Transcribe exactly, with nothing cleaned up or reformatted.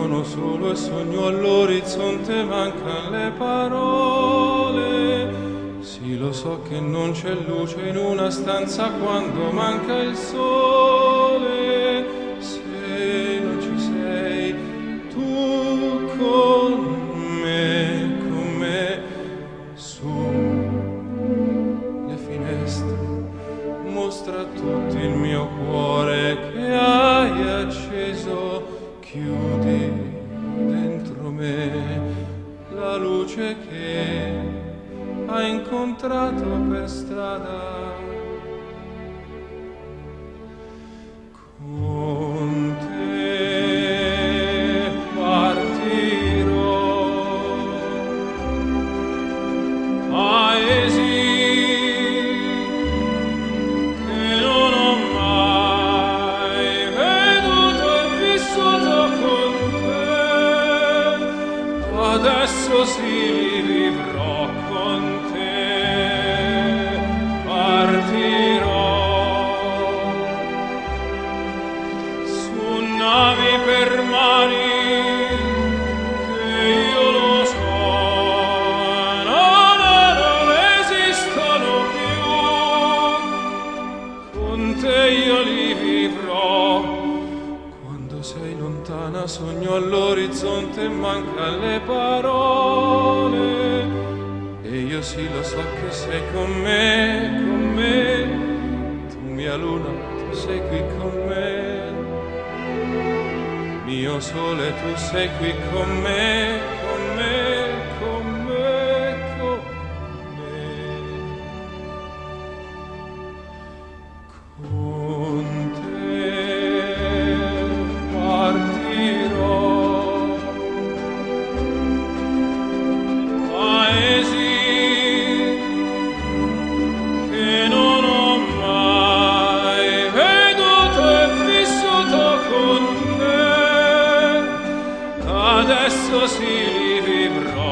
sono solo e sogno all'orizzonte, mancan le parole. Sì, lo so che non c'è luce in una stanza quando manca il sole. Se non ci sei tu con me, con me, su le finestre, mostra a tutti il mio cuore che hai acceso. Chiudi dentro me la luce che hai incontrato per strada. Con te partirò, paesi che non ho mai veduto e vissuto con te. Adesso sì li vivrò con te, partirò su navi per mari che io lo so non, non esistono più. Con te io li vivrò. Quando sei lontana sogno all'orizzonte e mancan le parole. E io sì lo so che sei con me, con me. Tu mia luna, tu sei qui con me. Mio sole, tu sei qui con me, con me, con me, con me. Con te partirò, paesi che non ho mai veduto e vissuto con te. Adesso sì li vivrò.